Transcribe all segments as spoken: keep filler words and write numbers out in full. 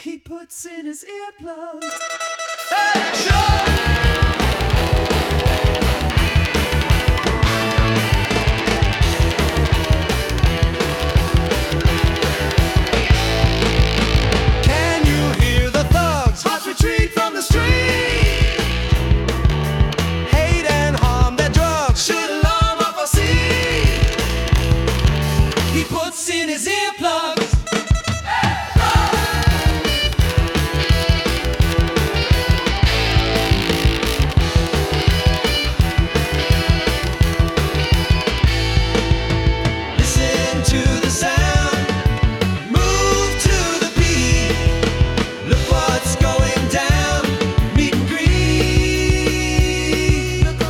he puts in his earplugs. Can you hear the thugs? Hot retreat from the street. Hate and harm their drugs. Shoot alarm up a sea. He puts in his earplugs. Listen to the sound. Move to the beat. Look what's going down. Meet and greet. Look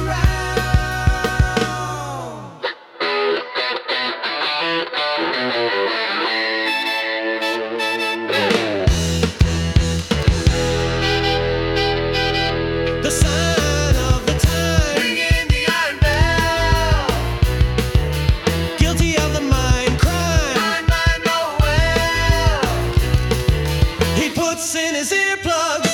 around. The sign of the time. Ringing the iron bell. Guilty of the mind crime. Nine nine oh well. He puts in his earplugs.